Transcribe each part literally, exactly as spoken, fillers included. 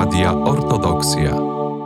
Radia Ortodoksja.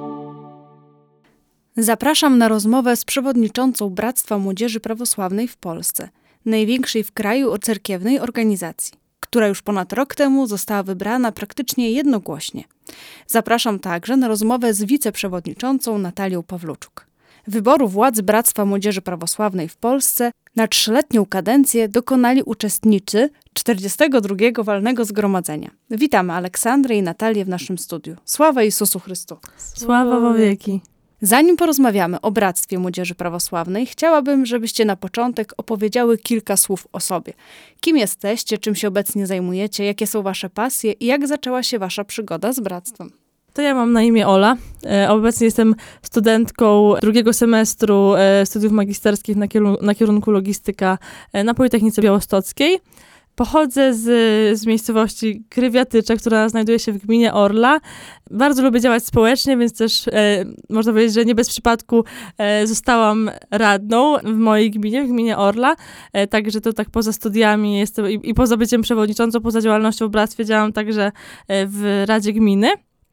Zapraszam na rozmowę z przewodniczącą Bractwa Młodzieży Prawosławnej w Polsce, największej w kraju cerkiewnej organizacji, która już ponad rok temu została wybrana praktycznie jednogłośnie. Zapraszam także na rozmowę z wiceprzewodniczącą Natalią Pawluczuk. Wyboru władz Bractwa Młodzieży Prawosławnej w Polsce na trzyletnią kadencję dokonali uczestnicy czterdziestego drugiego Walnego Zgromadzenia. Witamy Aleksandrę i Natalię w naszym studiu. Sława Jezusu Chrystu. Sława wo wieki. Zanim porozmawiamy o Bractwie Młodzieży Prawosławnej, chciałabym, żebyście na początek opowiedziały kilka słów o sobie. Kim jesteście, czym się obecnie zajmujecie, jakie są wasze pasje i jak zaczęła się wasza przygoda z Bractwem? To ja mam na imię Ola. E, obecnie jestem studentką drugiego semestru e, studiów magisterskich na, kierun- na kierunku logistyka e, na Politechnice Białostockiej. Pochodzę z, z miejscowości Krywiatycze, która znajduje się w gminie Orla. Bardzo lubię działać społecznie, więc też e, można powiedzieć, że nie bez przypadku e, zostałam radną w mojej gminie, w gminie Orla. E, także to tak poza studiami jestem i, i poza byciem przewodniczącą, poza działalnością w bractwie działam także e, w Radzie Gminy.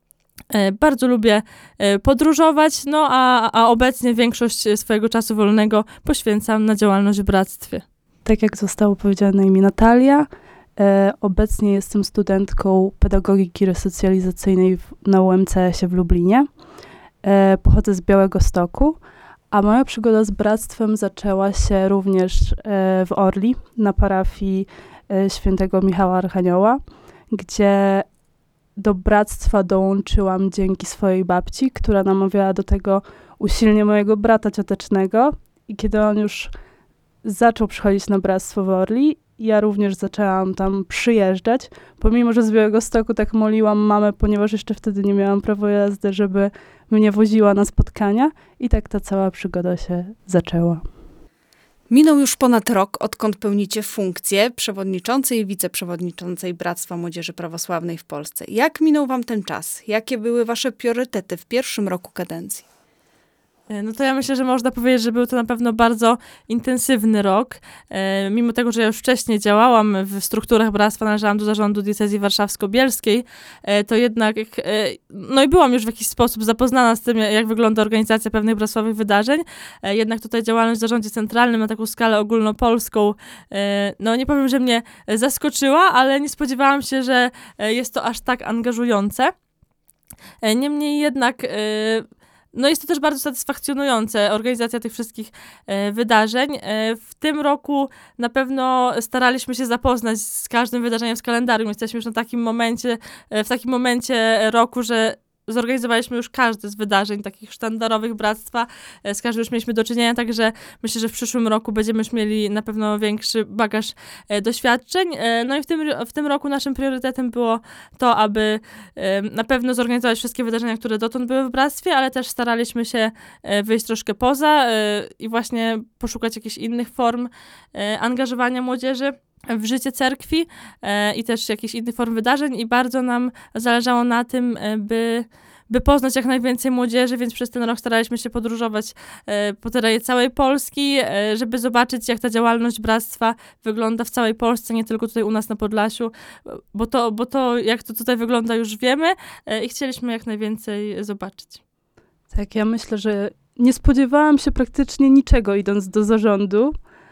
E, bardzo lubię e, podróżować, no a, a obecnie większość swojego czasu wolnego poświęcam na działalność w bractwie. Tak jak zostało powiedziane na imię Natalia, e, obecnie jestem studentką pedagogiki resocjalizacyjnej w, na U M C S-ie w Lublinie. E, pochodzę z Białegostoku, a moja przygoda z bractwem zaczęła się również e, w Orli, na parafii e, świętego Michała Archanioła, gdzie do bractwa dołączyłam dzięki swojej babci, która namawiała do tego usilnie mojego brata ciotecznego. I kiedy on już zaczął przychodzić na bractwo w Orli, ja również zaczęłam tam przyjeżdżać, pomimo że z Białegostoku tak moliłam mamę, ponieważ jeszcze wtedy nie miałam prawa jazdy, żeby mnie woziła na spotkania i tak ta cała przygoda się zaczęła. Minął już ponad rok, odkąd pełnicie funkcję przewodniczącej i wiceprzewodniczącej Bractwa Młodzieży Prawosławnej w Polsce. Jak minął wam ten czas? Jakie były wasze priorytety w pierwszym roku kadencji? No to ja myślę, że można powiedzieć, że był to na pewno bardzo intensywny rok. E, mimo tego, że ja już wcześniej działałam w strukturach bractwa, należałam do zarządu diecezji warszawsko-bielskiej, e, to jednak, e, no i byłam już w jakiś sposób zapoznana z tym, jak wygląda organizacja pewnych bractwowych wydarzeń. E, jednak tutaj działalność w zarządzie centralnym na taką skalę ogólnopolską, e, no nie powiem, że mnie zaskoczyła, ale nie spodziewałam się, że jest to aż tak angażujące. E, niemniej jednak... E, No jest to też bardzo satysfakcjonujące, organizacja tych wszystkich e, wydarzeń. E, w tym roku na pewno staraliśmy się zapoznać z każdym wydarzeniem z kalendarium. Jesteśmy już na takim momencie, e, w takim momencie roku, że zorganizowaliśmy już każde z wydarzeń takich sztandarowych bractwa, e, z każdym już mieliśmy do czynienia, także myślę, że w przyszłym roku będziemy już mieli na pewno większy bagaż e, doświadczeń. E, no i w tym, w tym roku naszym priorytetem było to, aby e, na pewno zorganizować wszystkie wydarzenia, które dotąd były w bractwie, ale też staraliśmy się e, wyjść troszkę poza e, i właśnie poszukać jakichś innych form e, angażowania młodzieży w życie cerkwi e, i też jakichś innych form wydarzeń i bardzo nam zależało na tym, e, by, by poznać jak najwięcej młodzieży, więc przez ten rok staraliśmy się podróżować e, po terenie całej Polski, e, żeby zobaczyć, jak ta działalność bractwa wygląda w całej Polsce, nie tylko tutaj u nas na Podlasiu, bo to, bo to jak to tutaj wygląda już wiemy e, i chcieliśmy jak najwięcej zobaczyć. Tak, ja myślę, że nie spodziewałam się praktycznie niczego idąc do zarządu.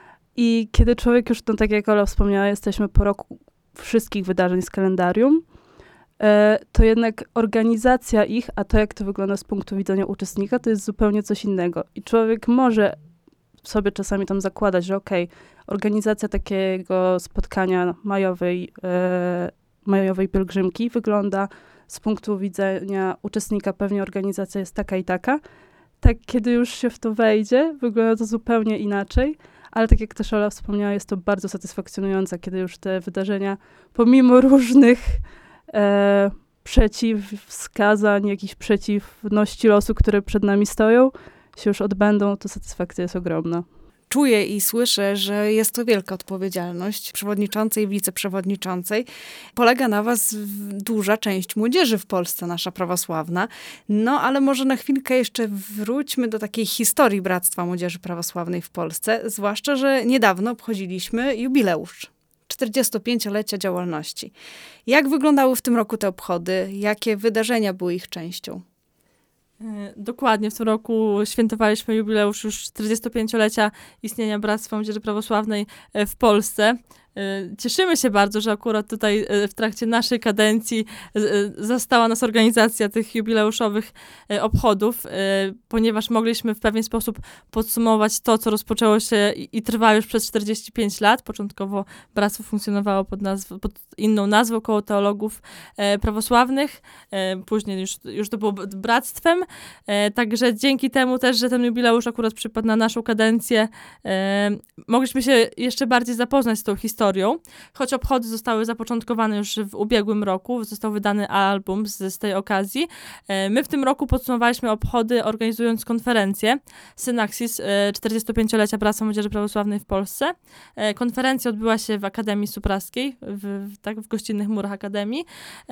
I kiedy człowiek już, no tak jak Ola wspomniała, jesteśmy po roku wszystkich wydarzeń z kalendarium, e, to jednak organizacja ich, a to jak to wygląda z punktu widzenia uczestnika, to jest zupełnie coś innego. I człowiek może sobie czasami tam zakładać, że okej, okay, organizacja takiego spotkania majowej, e, majowej pielgrzymki wygląda z punktu widzenia uczestnika, pewnie organizacja jest taka i taka. Tak, kiedy już się w to wejdzie, wygląda to zupełnie inaczej. Ale tak jak też Ola wspomniała, jest to bardzo satysfakcjonujące, kiedy już te wydarzenia, pomimo różnych e, przeciwwskazań, jakichś przeciwności losu, które przed nami stoją, się już odbędą, to satysfakcja jest ogromna. Czuję i słyszę, że jest to wielka odpowiedzialność przewodniczącej i wiceprzewodniczącej. Polega na was duża część młodzieży w Polsce, nasza prawosławna. No, ale może na chwilkę jeszcze wróćmy do takiej historii Bractwa Młodzieży Prawosławnej w Polsce, zwłaszcza, że niedawno obchodziliśmy jubileusz. czterdziestopięciolecia działalności. Jak wyglądały w tym roku te obchody? Jakie wydarzenia były ich częścią? Dokładnie, w tym roku świętowaliśmy jubileusz już czterdziestopięciolecia istnienia Bractwa Młodzieży Prawosławnej w Polsce. Cieszymy się bardzo, że akurat tutaj w trakcie naszej kadencji zastała nas organizacja tych jubileuszowych obchodów, ponieważ mogliśmy w pewien sposób podsumować to, co rozpoczęło się i trwa już przez czterdzieści pięć lat. Początkowo bractwo funkcjonowało pod, nazw- pod inną nazwą, koło teologów prawosławnych, później już, już to było bractwem, także dzięki temu też, że ten jubileusz akurat przypadł na naszą kadencję, mogliśmy się jeszcze bardziej zapoznać z tą historią. Choć obchody zostały zapoczątkowane już w ubiegłym roku, został wydany album z, z tej okazji. My w tym roku podsumowaliśmy obchody, organizując konferencję Synaxis czterdziestopięciolecia Bractwa Młodzieży Prawosławnej w Polsce. Konferencja odbyła się w Akademii Supraskiej, w, w, tak, w gościnnych murach Akademii.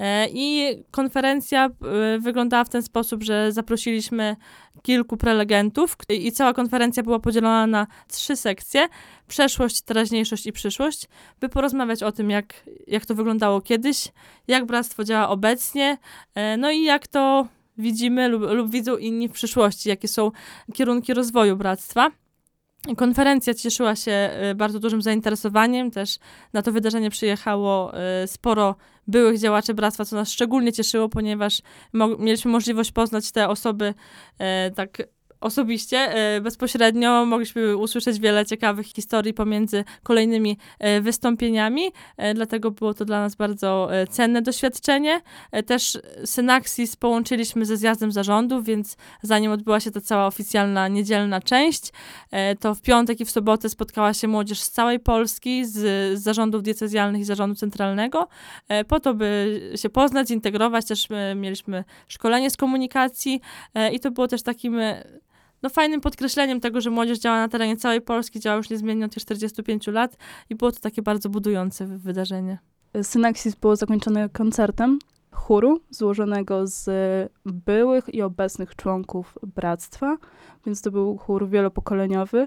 I konferencja wyglądała w ten sposób, że zaprosiliśmy kilku prelegentów i cała konferencja była podzielona na trzy sekcje: przeszłość, teraźniejszość i przyszłość, by porozmawiać o tym, jak, jak to wyglądało kiedyś, jak bractwo działa obecnie, no i jak to widzimy lub, lub widzą inni w przyszłości, jakie są kierunki rozwoju bractwa. Konferencja cieszyła się bardzo dużym zainteresowaniem, też na to wydarzenie przyjechało sporo byłych działaczy bractwa, co nas szczególnie cieszyło, ponieważ mo- mieliśmy możliwość poznać te osoby e, tak osobiście, e, bezpośrednio. Mogliśmy usłyszeć wiele ciekawych historii pomiędzy kolejnymi e, wystąpieniami, e, dlatego było to dla nas bardzo e, cenne doświadczenie. E, też Synaxis połączyliśmy ze zjazdem zarządu, więc zanim odbyła się ta cała oficjalna niedzielna część, e, to w piątek i w sobotę spotkała się młodzież z całej Polski, z, z zarządów diecezjalnych i zarządu centralnego, e, po to, by się poznać, zintegrować. Też e, mieliśmy szkolenie z komunikacji e, i to było też takim e, no, fajnym podkreśleniem tego, że młodzież działa na terenie całej Polski, działa już niezmiennie od tych czterdziestu pięciu lat i było to takie bardzo budujące wydarzenie. Synaxis było zakończone koncertem chóru złożonego z byłych i obecnych członków bractwa, więc to był chór wielopokoleniowy.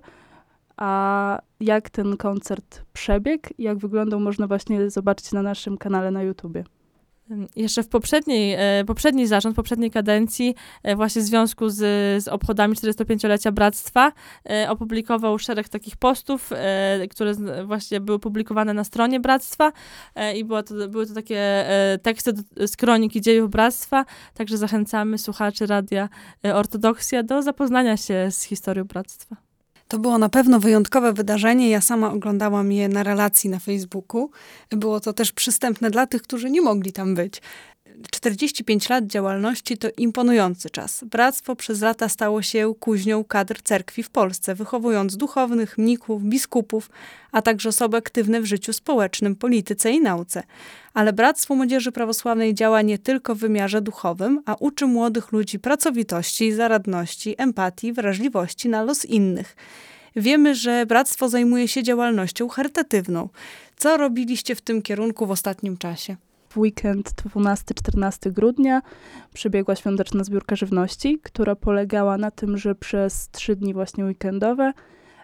A jak ten koncert przebiegł, jak wyglądał, można właśnie zobaczyć na naszym kanale na YouTubie. Jeszcze w poprzedniej, e, poprzedni zarząd, poprzedniej kadencji, e, właśnie w związku z, z obchodami czterdziestopięciolecia Bractwa, e, opublikował szereg takich postów, e, które z, właśnie były publikowane na stronie Bractwa e, i było to, były to takie e, teksty do, z kroniki dziejów Bractwa, także zachęcamy słuchaczy Radia Ortodoksja do zapoznania się z historią Bractwa. To było na pewno wyjątkowe wydarzenie. Ja sama oglądałam je na relacji na Facebooku. Było to też przystępne dla tych, którzy nie mogli tam być. czterdzieści pięć lat działalności to imponujący czas. Bractwo przez lata stało się kuźnią kadr cerkwi w Polsce, wychowując duchownych, mnichów, biskupów, a także osoby aktywne w życiu społecznym, polityce i nauce. Ale Bractwo Młodzieży Prawosławnej działa nie tylko w wymiarze duchowym, a uczy młodych ludzi pracowitości, zaradności, empatii, wrażliwości na los innych. Wiemy, że Bractwo zajmuje się działalnością charytatywną. Co robiliście w tym kierunku w ostatnim czasie? W weekend dwunastego czternastego grudnia przebiegła świąteczna zbiórka żywności, która polegała na tym, że przez trzy dni właśnie weekendowe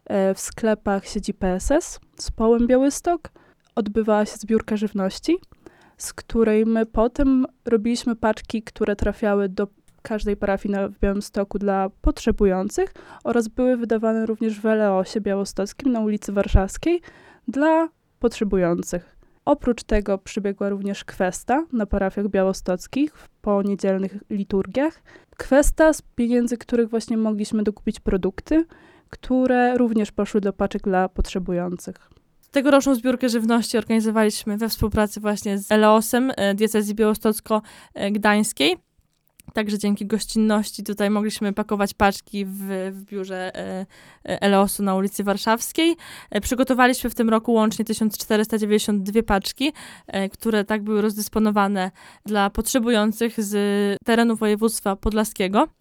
w sklepach sieci P S S z Połem Białystok odbywała się zbiórka żywności, z której my potem robiliśmy paczki, które trafiały do każdej parafii na, w Białymstoku dla potrzebujących oraz były wydawane również w Eleosie Białostockim na ulicy Warszawskiej dla potrzebujących. Oprócz tego przybiegła również kwesta na parafiach białostockich po niedzielnych liturgiach. Kwesta, z pieniędzy których właśnie mogliśmy dokupić produkty, które również poszły do paczek dla potrzebujących. Tegoroczną zbiórkę żywności organizowaliśmy we współpracy właśnie z Eleosem diecezji białostocko-gdańskiej. Także dzięki gościnności tutaj mogliśmy pakować paczki w, w biurze e, Eleosu na ulicy Warszawskiej. E, przygotowaliśmy w tym roku łącznie tysiąc czterysta dziewięćdziesiąt dwie paczki, e, które tak były rozdysponowane dla potrzebujących z terenu województwa podlaskiego.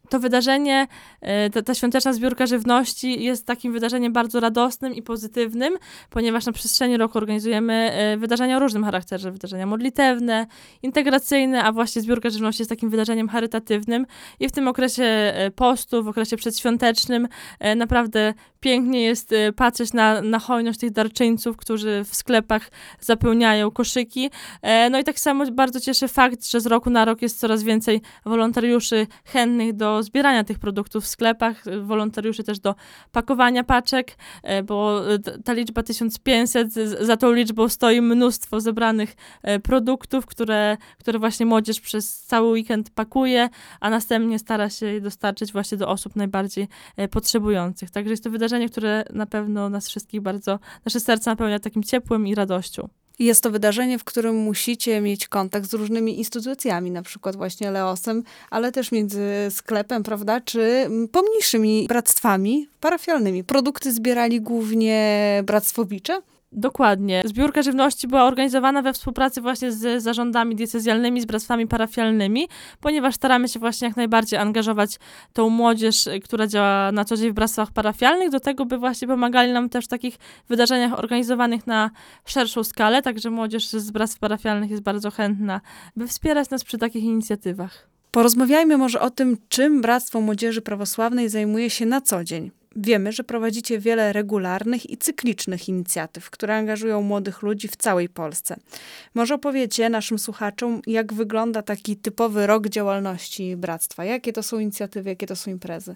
to wydarzenie, ta, ta świąteczna zbiórka żywności jest takim wydarzeniem bardzo radosnym i pozytywnym, ponieważ na przestrzeni roku organizujemy wydarzenia o różnym charakterze, wydarzenia modlitewne, integracyjne, a właśnie zbiórka żywności jest takim wydarzeniem charytatywnym i w tym okresie postu, w okresie przedświątecznym naprawdę pięknie jest patrzeć na, na hojność tych darczyńców, którzy w sklepach zapełniają koszyki. No i tak samo bardzo cieszy fakt, że z roku na rok jest coraz więcej wolontariuszy chętnych do zbierania tych produktów w sklepach, wolontariuszy też do pakowania paczek, bo ta liczba tysiąc pięćset, za tą liczbą stoi mnóstwo zebranych produktów, które, które właśnie młodzież przez cały weekend pakuje, a następnie stara się je dostarczyć właśnie do osób najbardziej potrzebujących. Także jest to wydarzenie, które na pewno nas wszystkich bardzo, nasze serca napełnia takim ciepłem i radością. Jest to wydarzenie, w którym musicie mieć kontakt z różnymi instytucjami, na przykład właśnie Leosem, ale też między sklepem, prawda, czy pomniejszymi bractwami parafialnymi. Produkty zbierali głównie bractwowicze? Dokładnie. Zbiórka żywności była organizowana we współpracy właśnie z zarządami diecezjalnymi, z bractwami parafialnymi, ponieważ staramy się właśnie jak najbardziej angażować tą młodzież, która działa na co dzień w bractwach parafialnych, do tego, by właśnie pomagali nam też w takich wydarzeniach organizowanych na szerszą skalę, także młodzież z bractw parafialnych jest bardzo chętna, by wspierać nas przy takich inicjatywach. Porozmawiajmy może o tym, czym Bractwo Młodzieży Prawosławnej zajmuje się na co dzień. Wiemy, że prowadzicie wiele regularnych i cyklicznych inicjatyw, które angażują młodych ludzi w całej Polsce. Może opowiecie naszym słuchaczom, jak wygląda taki typowy rok działalności Bractwa? Jakie to są inicjatywy, jakie to są imprezy?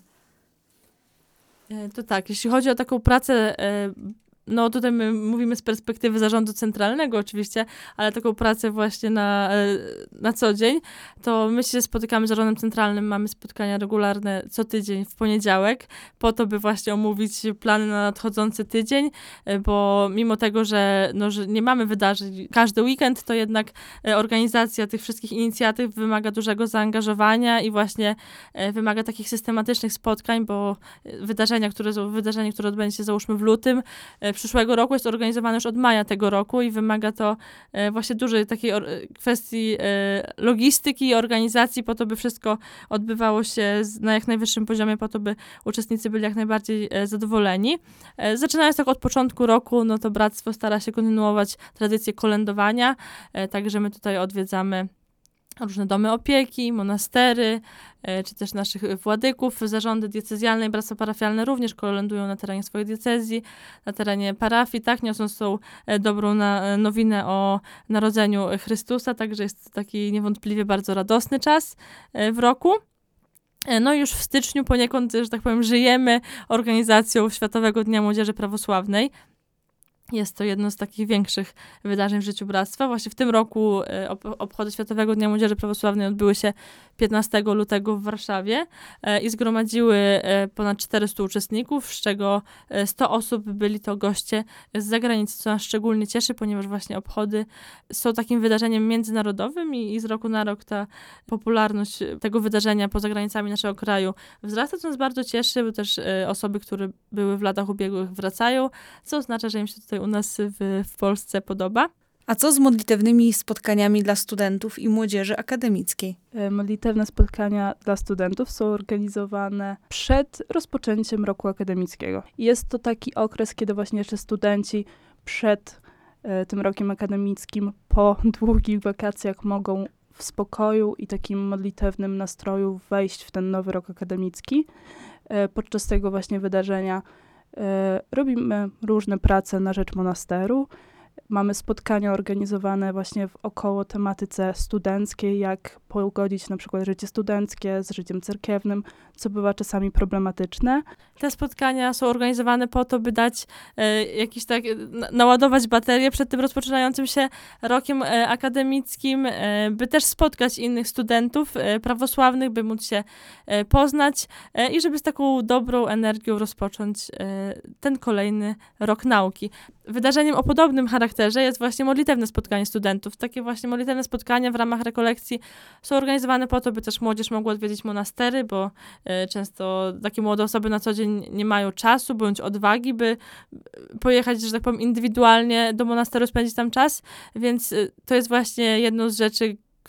To tak, jeśli chodzi o taką pracę, no tutaj my mówimy z perspektywy zarządu centralnego oczywiście, ale taką pracę właśnie na, na co dzień, to my się spotykamy z zarządem centralnym, mamy spotkania regularne co tydzień w poniedziałek, po to, by właśnie omówić plany na nadchodzący tydzień, bo mimo tego, że, no, że nie mamy wydarzeń każdy weekend, to jednak organizacja tych wszystkich inicjatyw wymaga dużego zaangażowania i właśnie wymaga takich systematycznych spotkań, bo wydarzenia, które, wydarzenie, które odbędzie się załóżmy w lutym, przyszłego roku jest organizowane już od maja tego roku i wymaga to e, właśnie dużej takiej or- kwestii e, logistyki i organizacji po to, by wszystko odbywało się z, na jak najwyższym poziomie, po to, by uczestnicy byli jak najbardziej e, zadowoleni. E, zaczynając tak od początku roku, no to Bractwo stara się kontynuować tradycję kolędowania, e, także my tutaj odwiedzamy różne domy opieki, monastery, czy też naszych władyków. Zarządy diecezjalne i bractwa parafialne również kolędują na terenie swojej diecezji, na terenie parafii, tak, niosąc tą dobrą na, nowinę o narodzeniu Chrystusa, także jest to taki niewątpliwie bardzo radosny czas w roku. No i już w styczniu poniekąd, że tak powiem, żyjemy organizacją Światowego Dnia Młodzieży Prawosławnej. Jest to jedno z takich większych wydarzeń w życiu Bractwa. Właśnie w tym roku ob- obchody Światowego Dnia Młodzieży Prawosławnej odbyły się piętnastego lutego w Warszawie e, i zgromadziły e, ponad czterystu uczestników, z czego sto osób byli to goście z zagranicy, co nas szczególnie cieszy, ponieważ właśnie obchody są takim wydarzeniem międzynarodowym i, i z roku na rok ta popularność tego wydarzenia poza granicami naszego kraju wzrasta, co nas bardzo cieszy, bo też e, osoby, które były w latach ubiegłych, wracają, co oznacza, że im się tutaj u nas w, w Polsce podoba. A co z modlitewnymi spotkaniami dla studentów i młodzieży akademickiej? Modlitewne spotkania dla studentów są organizowane przed rozpoczęciem roku akademickiego. Jest to taki okres, kiedy właśnie jeszcze studenci przed e, tym rokiem akademickim, po długich wakacjach mogą w spokoju i takim modlitewnym nastroju wejść w ten nowy rok akademicki. E, podczas tego właśnie wydarzenia e, robimy różne prace na rzecz monasteru. Mamy spotkania organizowane właśnie w około tematyce studenckiej, jak pogodzić na przykład życie studenckie z życiem cerkiewnym, co bywa czasami problematyczne. Te spotkania są organizowane po to, by dać e, jakiś tak, na, naładować baterię przed tym rozpoczynającym się rokiem e, akademickim, e, by też spotkać innych studentów e, prawosławnych, by móc się e, poznać e, i żeby z taką dobrą energią rozpocząć e, ten kolejny rok nauki. Wydarzeniem o podobnym charakterze jest właśnie modlitewne spotkanie studentów. Takie właśnie modlitewne spotkania w ramach rekolekcji są organizowane po to, by też młodzież mogła odwiedzić monastery, bo y, często takie młode osoby na co dzień nie mają czasu bądź odwagi, by pojechać, że tak powiem, indywidualnie do monasteru, spędzić tam czas, więc y, to jest właśnie jedną z rzeczy,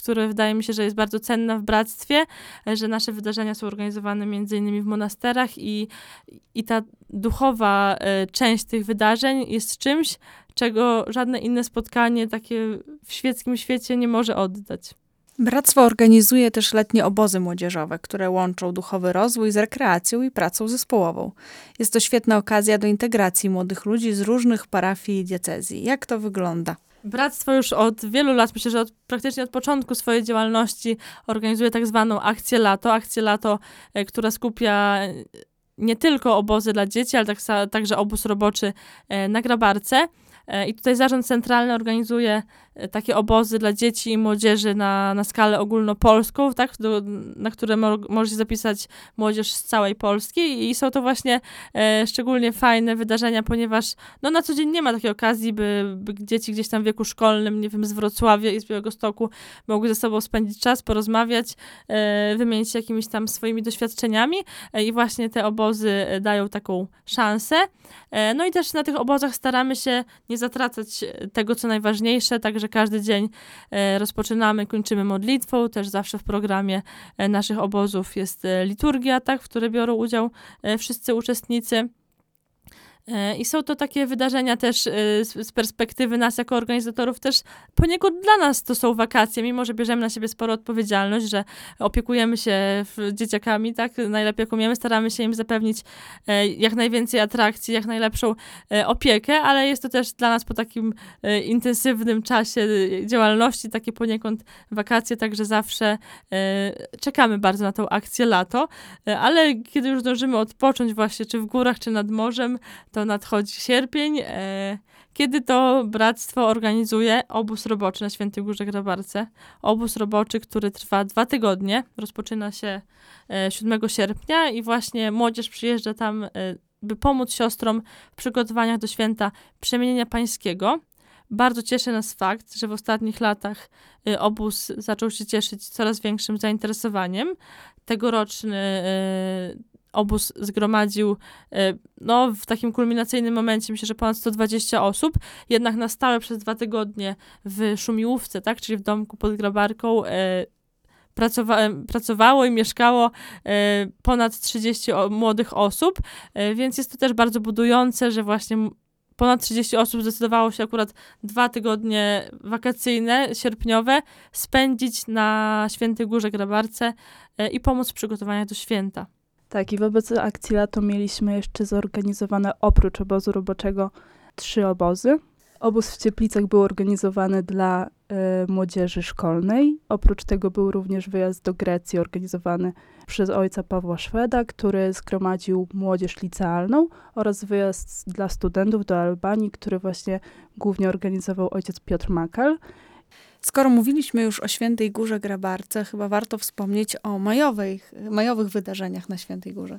które wydaje mi się, że jest bardzo cenna w bractwie, że nasze wydarzenia są organizowane między innymi w monasterach i, i ta duchowa e, część tych wydarzeń jest czymś, czego żadne inne spotkanie takie w świeckim świecie nie może oddać. Bractwo organizuje też letnie obozy młodzieżowe, które łączą duchowy rozwój z rekreacją i pracą zespołową. Jest to świetna okazja do integracji młodych ludzi z różnych parafii i diecezji. Jak to wygląda? Bractwo już od wielu lat, myślę, że od, praktycznie od początku swojej działalności organizuje tak zwaną akcję lato. Akcję lato, e, która skupia nie tylko obozy dla dzieci, ale tak, także obóz roboczy e, na Grabarce. I tutaj Zarząd Centralny organizuje takie obozy dla dzieci i młodzieży na, na skalę ogólnopolską, tak, do, na które mo, może się zapisać młodzież z całej Polski i są to właśnie e, szczególnie fajne wydarzenia, ponieważ no, na co dzień nie ma takiej okazji, by, by dzieci gdzieś tam w wieku szkolnym, nie wiem, z Wrocławia i z Białegostoku mogły ze sobą spędzić czas, porozmawiać, e, wymienić się jakimiś tam swoimi doświadczeniami e, i właśnie te obozy dają taką szansę. E, no i też na tych obozach staramy się nie zatracać tego, co najważniejsze, także każdy dzień e, rozpoczynamy, kończymy modlitwą, też zawsze w programie e, naszych obozów jest e, liturgia, tak, w której biorą udział e, wszyscy uczestnicy. I są to takie wydarzenia też z perspektywy nas jako organizatorów, też poniekąd dla nas to są wakacje, mimo że bierzemy na siebie sporo odpowiedzialność, że opiekujemy się dzieciakami, tak, najlepiej jak umiemy, staramy się im zapewnić jak najwięcej atrakcji, jak najlepszą opiekę, ale jest to też dla nas po takim intensywnym czasie działalności, takie poniekąd wakacje, także zawsze czekamy bardzo na tą akcję lato, ale kiedy już zdążymy odpocząć właśnie, czy w górach, czy nad morzem, to nadchodzi sierpień, e, kiedy to bractwo organizuje obóz roboczy na Świętej Górze Grabarce. Obóz roboczy, który trwa dwa tygodnie, rozpoczyna się e, siódmego sierpnia i właśnie młodzież przyjeżdża tam, e, by pomóc siostrom w przygotowaniach do święta Przemienienia Pańskiego. Bardzo cieszy nas fakt, że w ostatnich latach e, obóz zaczął się cieszyć coraz większym zainteresowaniem. Tegoroczny e, obóz zgromadził no, w takim kulminacyjnym momencie, myślę, że ponad sto dwadzieścia osób, jednak na stałe przez dwa tygodnie w Szumiłówce, tak, czyli w domku pod Grabarką, e, pracowa- pracowało i mieszkało e, ponad trzydzieści o- młodych osób, e, więc jest to też bardzo budujące, że właśnie ponad trzydzieści osób zdecydowało się akurat dwa tygodnie wakacyjne, sierpniowe, spędzić na Świętej Górze Grabarce e, i pomóc w przygotowaniach do święta. Tak, i wobec akcji lato mieliśmy jeszcze zorganizowane oprócz obozu roboczego trzy obozy. Obóz w Cieplicach był organizowany dla y, młodzieży szkolnej. Oprócz tego był również wyjazd do Grecji organizowany przez ojca Pawła Szweda, który zgromadził młodzież licealną, oraz wyjazd dla studentów do Albanii, który właśnie głównie organizował ojciec Piotr Makal. Skoro mówiliśmy już o Świętej Górze Grabarce, chyba warto wspomnieć o majowych, majowych wydarzeniach na Świętej Górze.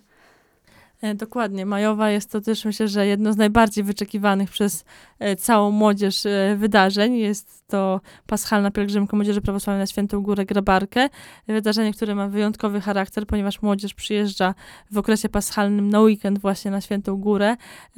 Dokładnie. Majowa jest to też, myślę, że jedno z najbardziej wyczekiwanych przez całą młodzież wydarzeń. Jest to paschalna pielgrzymka Młodzieży Prawosławnej na Świętą Górę Grabarkę. Wydarzenie, które ma wyjątkowy charakter, ponieważ młodzież przyjeżdża w okresie paschalnym na weekend właśnie na Świętą Górę.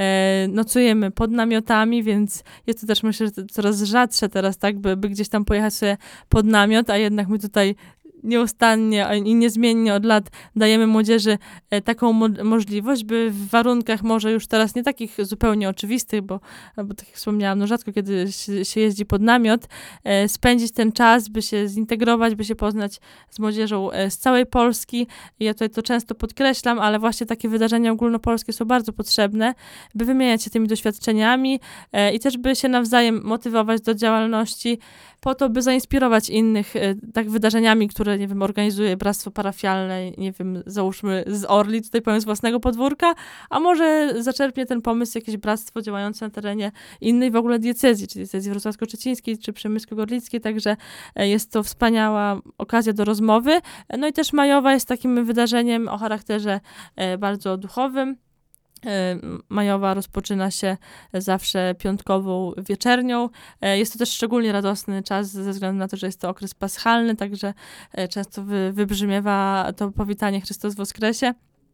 Nocujemy pod namiotami, więc jest to też, myślę, że coraz rzadsze teraz, tak, by, by gdzieś tam pojechać sobie pod namiot, a jednak my tutaj nieustannie i niezmiennie od lat dajemy młodzieży taką mo- możliwość, by w warunkach może już teraz nie takich zupełnie oczywistych, bo, bo tak jak wspomniałam, no rzadko kiedy się, się jeździ pod namiot, e, spędzić ten czas, by się zintegrować, by się poznać z młodzieżą e, z całej Polski. I ja tutaj to często podkreślam, ale właśnie takie wydarzenia ogólnopolskie są bardzo potrzebne, by wymieniać się tymi doświadczeniami e, i też by się nawzajem motywować do działalności, po to, by zainspirować innych e, tak wydarzeniami, które, nie wiem, organizuje bractwo parafialne, nie wiem, załóżmy z Orli, tutaj powiem z własnego podwórka, a może zaczerpnie ten pomysł jakieś bractwo działające na terenie innej w ogóle diecezji, czy diecezji wrocławsko-szczecińskiej, czy przemysko-gorlickiej, także e, jest to wspaniała okazja do rozmowy. E, no i też majowa jest takim wydarzeniem o charakterze e, bardzo duchowym. Majowa rozpoczyna się zawsze piątkową wieczernią. Jest to też szczególnie radosny czas ze względu na to, że jest to okres paschalny, także często wy, wybrzmiewa to powitanie Chrystus Woskresie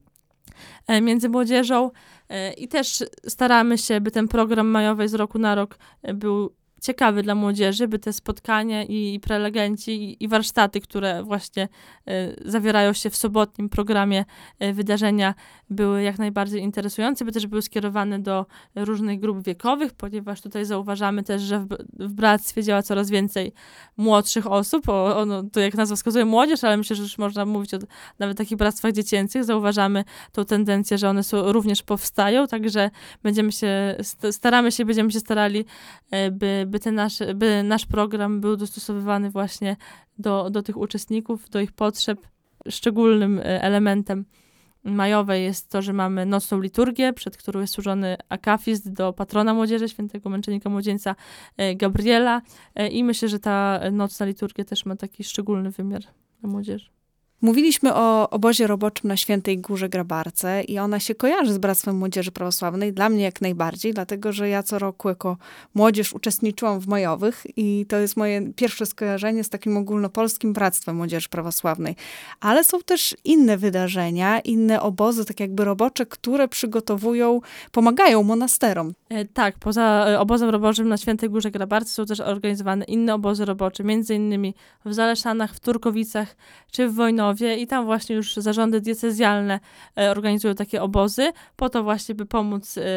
między młodzieżą i też staramy się, by ten program majowy z roku na rok był ciekawy dla młodzieży, by te spotkania i, i prelegenci i, i warsztaty, które właśnie y, zawierają się w sobotnim programie y, wydarzenia, były jak najbardziej interesujące, by też były skierowane do różnych grup wiekowych, ponieważ tutaj zauważamy też, że w, w bractwie działa coraz więcej młodszych osób. O, ono, to jak nazwa wskazuje młodzież, ale myślę, że już można mówić o nawet takich bractwach dziecięcych. Zauważamy tą tendencję, że one są, również powstają, także będziemy się, staramy się, będziemy się starali, by, by, ten nasz, by nasz program był dostosowywany właśnie do, do tych uczestników, do ich potrzeb. Szczególnym elementem majowej jest to, że mamy nocną liturgię, przed którą jest służony akafist do patrona młodzieży, świętego męczennika młodzieńca Gabriela, i myślę, że ta nocna liturgia też ma taki szczególny wymiar dla młodzieży. Mówiliśmy o obozie roboczym na Świętej Górze Grabarce i ona się kojarzy z Bractwem Młodzieży Prawosławnej, dla mnie jak najbardziej, dlatego że ja co roku jako młodzież uczestniczyłam w majowych i to jest moje pierwsze skojarzenie z takim ogólnopolskim Bractwem Młodzieży Prawosławnej. Ale są też inne wydarzenia, inne obozy, tak jakby robocze, które przygotowują, pomagają monasterom. E, tak, poza e, obozem roboczym na Świętej Górze Grabarce są też organizowane inne obozy robocze, między innymi w Zaleszanach, w Turkowicach czy w Wojnowie. I tam właśnie już zarządy diecezjalne e, organizują takie obozy, po to właśnie, by pomóc e,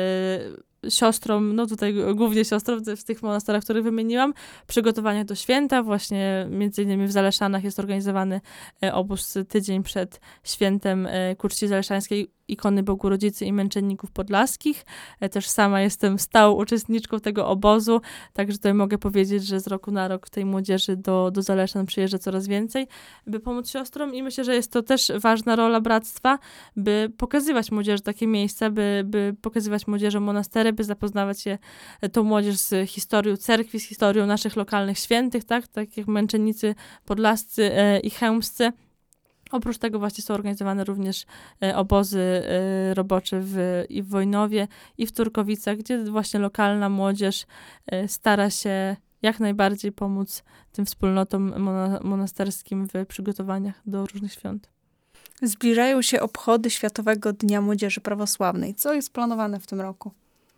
siostrom, no tutaj głównie siostrom w tych monasterach, których wymieniłam, w przygotowaniach do święta. Właśnie między innymi w Zaleszanach jest organizowany e, obóz tydzień przed świętem e, ku czci zaleszańskiej ikony Bogu Rodzicy i Męczenników Podlaskich. E, też sama jestem stałą uczestniczką tego obozu, także tutaj mogę powiedzieć, że z roku na rok tej młodzieży do, do Zaleszan przyjeżdża coraz więcej, by pomóc siostrom, i myślę, że jest to też ważna rola bractwa, by pokazywać młodzieży takie miejsca, by, by pokazywać młodzieżom monastery, by zapoznawać się tą młodzież z historią cerkwi, z historią naszych lokalnych świętych, tak, tak jak męczennicy podlascy e, i chełmscy. Oprócz tego właśnie są organizowane również e, obozy e, robocze w, i w Wojnowie, i w Turkowicach, gdzie właśnie lokalna młodzież e, stara się jak najbardziej pomóc tym wspólnotom mona- monasterskim w przygotowaniach do różnych świąt. Zbliżają się obchody Światowego Dnia Młodzieży Prawosławnej. Co jest planowane w tym roku?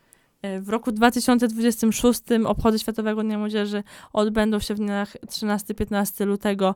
W roku dwa tysiące dwudziestym szóstym obchody Światowego Dnia Młodzieży odbędą się w dniach trzynastego do piętnastego lutego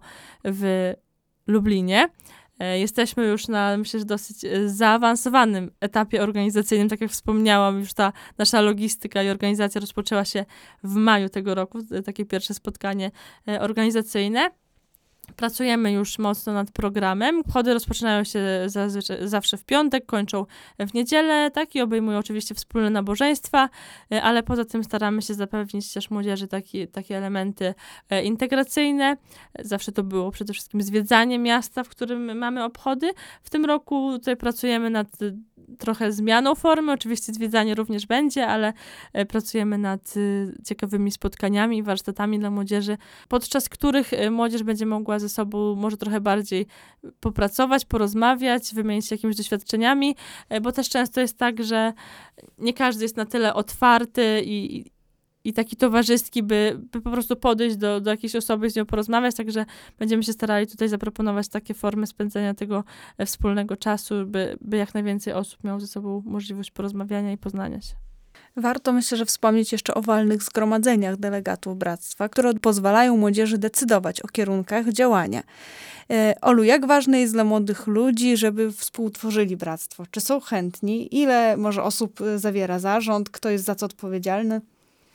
w Lublinie. Jesteśmy już na, myślę, że dosyć zaawansowanym etapie organizacyjnym. Tak jak wspomniałam, już ta nasza logistyka i organizacja rozpoczęła się w maju tego roku. Takie pierwsze spotkanie organizacyjne. Pracujemy już mocno nad programem. Obchody rozpoczynają się zazwyczaj, zawsze w piątek, kończą w niedzielę, tak, i obejmują oczywiście wspólne nabożeństwa, ale poza tym staramy się zapewnić też młodzieży taki, takie elementy integracyjne. Zawsze to było przede wszystkim zwiedzanie miasta, w którym mamy obchody. W tym roku tutaj pracujemy nad trochę zmianą formy. Oczywiście zwiedzanie również będzie, ale pracujemy nad ciekawymi spotkaniami i warsztatami dla młodzieży, podczas których młodzież będzie mogła ze sobą może trochę bardziej popracować, porozmawiać, wymienić się jakimiś doświadczeniami, bo też często jest tak, że nie każdy jest na tyle otwarty i, i taki towarzyski, by, by po prostu podejść do, do jakiejś osoby i z nią porozmawiać, także będziemy się starali tutaj zaproponować takie formy spędzenia tego wspólnego czasu, by, by jak najwięcej osób miało ze sobą możliwość porozmawiania i poznania się. Warto, myślę, że wspomnieć jeszcze o walnych zgromadzeniach delegatów bractwa, które pozwalają młodzieży decydować o kierunkach działania. E, Olu, jak ważne jest dla młodych ludzi, żeby współtworzyli bractwo? Czy są chętni? Ile może osób zawiera zarząd? Kto jest za co odpowiedzialny?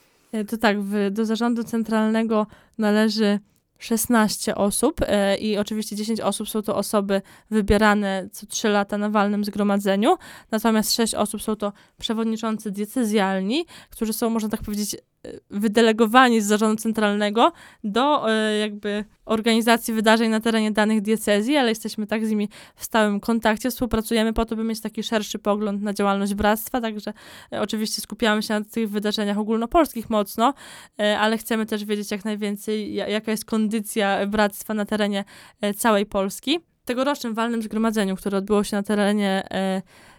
To tak, w, do zarządu centralnego należy szesnaście osób e, i oczywiście dziesięć osób są to osoby wybierane co trzy lata na walnym zgromadzeniu, natomiast sześć osób są to przewodniczący diecezjalni, którzy są, można tak powiedzieć, wydelegowani z zarządu centralnego do e, jakby organizacji wydarzeń na terenie danych diecezji, ale jesteśmy tak z nimi w stałym kontakcie, współpracujemy po to, by mieć taki szerszy pogląd na działalność bractwa, także e, oczywiście skupiamy się na tych wydarzeniach ogólnopolskich mocno, e, ale chcemy też wiedzieć jak najwięcej, jaka jest kondycja bractwa na terenie e, całej Polski. W tegorocznym walnym zgromadzeniu, które odbyło się na terenie e,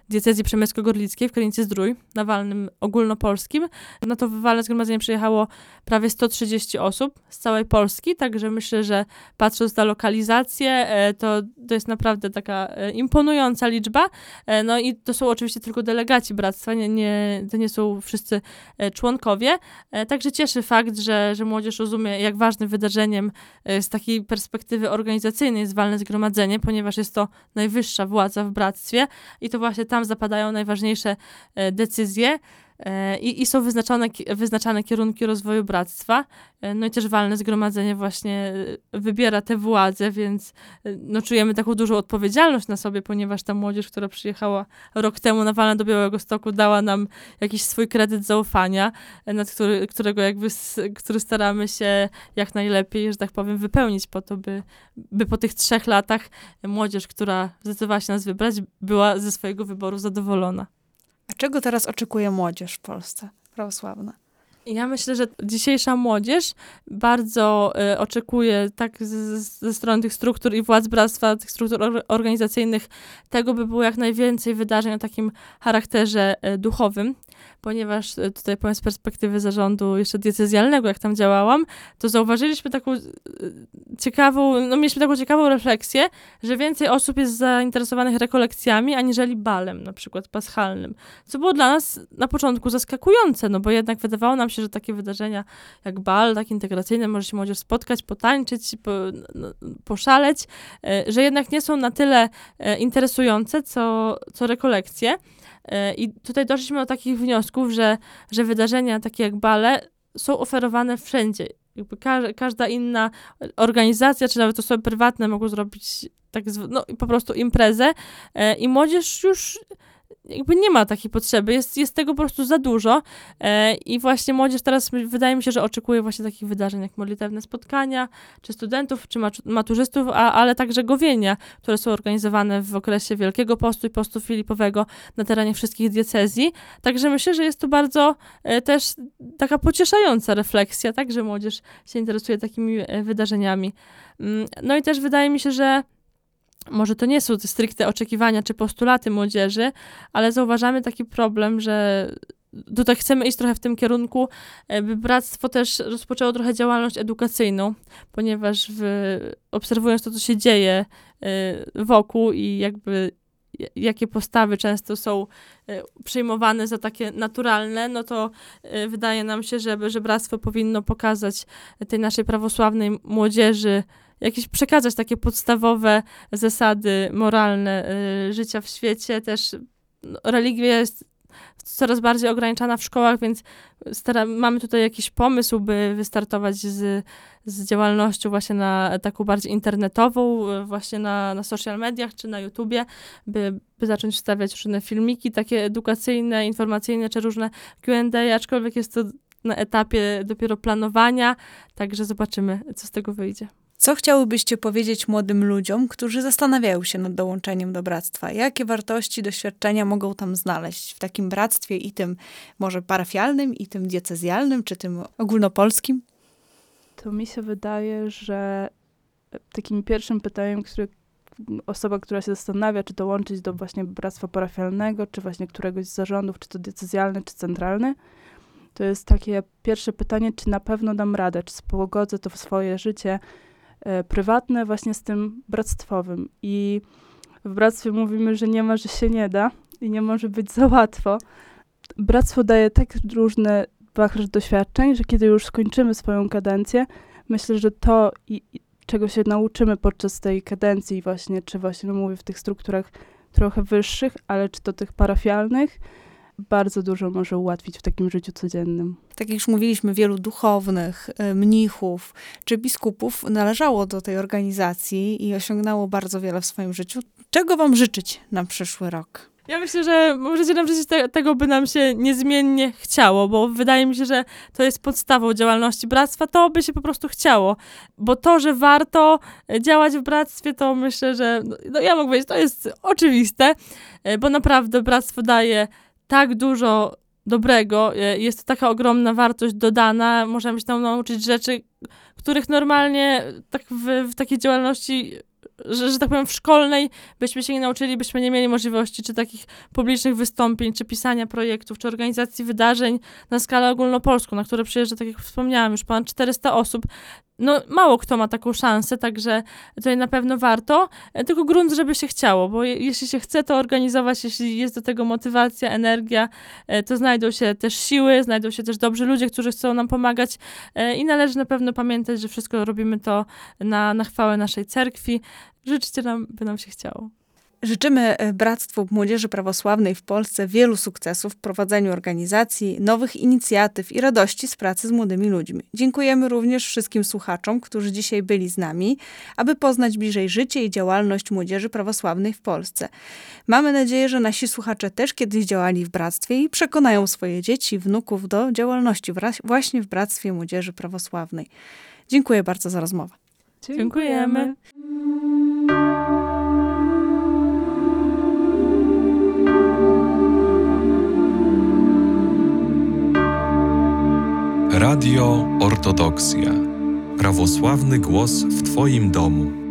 diecezji przemysko-gorlickiej w Krynicy-Zdrój, na walnym ogólnopolskim. Na to walne zgromadzenie przyjechało prawie sto trzydzieści osób z całej Polski, także myślę, że patrząc na lokalizację, to, to jest naprawdę taka imponująca liczba. No i to są oczywiście tylko delegaci bractwa, nie, nie, to nie są wszyscy członkowie. Także cieszy fakt, że, że młodzież rozumie, jak ważnym wydarzeniem z takiej perspektywy organizacyjnej jest walne zgromadzenie, ponieważ jest to najwyższa władza w bractwie i to właśnie tam zapadają najważniejsze decyzje. I, i są wyznaczone, wyznaczane kierunki rozwoju bractwa. No i też walne zgromadzenie właśnie wybiera tę władzę, więc no, czujemy taką dużą odpowiedzialność na sobie, ponieważ ta młodzież, która przyjechała rok temu na walne do Białegostoku, dała nam jakiś swój kredyt zaufania, nad który, którego jakby, który staramy się jak najlepiej, że tak powiem, wypełnić po to, by, by po tych trzech latach młodzież, która zdecydowała się nas wybrać, była ze swojego wyboru zadowolona. A czego teraz oczekuje młodzież w Polsce prawosławna? Ja myślę, że dzisiejsza młodzież bardzo y, oczekuje tak z, ze strony tych struktur i władz bractwa, tych struktur or, organizacyjnych, tego, by było jak najwięcej wydarzeń o takim charakterze y, duchowym, ponieważ y, tutaj powiem z perspektywy zarządu jeszcze diecezjalnego, jak tam działałam, to zauważyliśmy taką y, ciekawą, no mieliśmy taką ciekawą refleksję, że więcej osób jest zainteresowanych rekolekcjami, aniżeli balem, na przykład paschalnym, co było dla nas na początku zaskakujące, no bo jednak wydawało nam się, że takie wydarzenia jak bal, tak integracyjne, może się młodzież spotkać, potańczyć, po, no, poszaleć, że jednak nie są na tyle interesujące, co, co rekolekcje. I tutaj doszliśmy do takich wniosków, że, że wydarzenia takie jak bale są oferowane wszędzie. Jakby ka- każda inna organizacja, czy nawet osoby prywatne mogą zrobić tak zw- no, po prostu imprezę i młodzież już jakby nie ma takiej potrzeby, jest, jest tego po prostu za dużo e, i właśnie młodzież teraz wydaje mi się, że oczekuje właśnie takich wydarzeń jak modlitewne spotkania, czy studentów, czy maturzystów, a, ale także gowienia, które są organizowane w okresie Wielkiego Postu i Postu Filipowego na terenie wszystkich diecezji. Także myślę, że jest to bardzo e, też taka pocieszająca refleksja, tak, że młodzież się interesuje takimi e, wydarzeniami. No i też wydaje mi się, że może to nie są te stricte oczekiwania czy postulaty młodzieży, ale zauważamy taki problem, że tutaj chcemy iść trochę w tym kierunku, by bractwo też rozpoczęło trochę działalność edukacyjną, ponieważ w, obserwując to, co się dzieje wokół i jakby jakie postawy często są przyjmowane za takie naturalne, no to wydaje nam się, że, że bractwo powinno pokazać tej naszej prawosławnej młodzieży, jakieś przekazać takie podstawowe zasady moralne y, życia w świecie. Też no, religia jest coraz bardziej ograniczana w szkołach, więc stara, mamy tutaj jakiś pomysł, by wystartować z, z działalnością właśnie na taką bardziej internetową, właśnie na, na social mediach czy na YouTubie, by, by zacząć wstawiać różne filmiki takie edukacyjne, informacyjne, czy różne Q and A, aczkolwiek jest to na etapie dopiero planowania, także zobaczymy, co z tego wyjdzie. Co chciałybyście powiedzieć młodym ludziom, którzy zastanawiają się nad dołączeniem do bractwa? Jakie wartości, doświadczenia mogą tam znaleźć w takim bractwie i tym może parafialnym, i tym diecezjalnym, czy tym ogólnopolskim? To mi się wydaje, że takim pierwszym pytaniem, które osoba, która się zastanawia, czy dołączyć do właśnie bractwa parafialnego, czy właśnie któregoś z zarządów, czy to diecezjalny, czy centralny, to jest takie pierwsze pytanie, czy na pewno dam radę, czy pogodzę to w swoje życie prywatne właśnie z tym bractwowym. I w bractwie mówimy, że nie ma, że się nie da i nie może być za łatwo. Bractwo daje tak różne wachlarz doświadczeń, że kiedy już skończymy swoją kadencję, myślę, że to, i, i czego się nauczymy podczas tej kadencji właśnie, czy właśnie, no mówię, w tych strukturach trochę wyższych, ale czy to tych parafialnych, bardzo dużo może ułatwić w takim życiu codziennym. Tak jak już mówiliśmy, wielu duchownych, mnichów czy biskupów należało do tej organizacji i osiągnęło bardzo wiele w swoim życiu. Czego wam życzyć na przyszły rok? Ja myślę, że możecie nam życzyć te, tego, by nam się niezmiennie chciało, bo wydaje mi się, że to jest podstawą działalności bractwa, to by się po prostu chciało. Bo to, że warto działać w bractwie, to myślę, że, no ja mogę powiedzieć, to jest oczywiste, bo naprawdę bractwo daje tak dużo dobrego, jest to taka ogromna wartość dodana, możemy się tam nauczyć rzeczy, których normalnie tak w, w takiej działalności że, że tak powiem w szkolnej byśmy się nie nauczyli, byśmy nie mieli możliwości czy takich publicznych wystąpień, czy pisania projektów, czy organizacji wydarzeń na skalę ogólnopolską, na które przyjeżdża, tak jak wspomniałam, już ponad czterysta osób. No mało kto ma taką szansę, także tutaj na pewno warto, tylko grunt, żeby się chciało, bo je, jeśli się chce to organizować, jeśli jest do tego motywacja, energia, to znajdą się też siły, znajdą się też dobrzy ludzie, którzy chcą nam pomagać i należy na pewno pamiętać, że wszystko robimy to na, na chwałę naszej cerkwi. Życzcie nam, by nam się chciało. Życzymy Bractwu Młodzieży Prawosławnej w Polsce wielu sukcesów w prowadzeniu organizacji, nowych inicjatyw i radości z pracy z młodymi ludźmi. Dziękujemy również wszystkim słuchaczom, którzy dzisiaj byli z nami, aby poznać bliżej życie i działalność Młodzieży Prawosławnej w Polsce. Mamy nadzieję, że nasi słuchacze też kiedyś działali w Bractwie i przekonają swoje dzieci i wnuków do działalności właśnie w Bractwie Młodzieży Prawosławnej. Dziękuję bardzo za rozmowę. Dziękujemy. Radio Ortodoksja. Prawosławny głos w Twoim domu.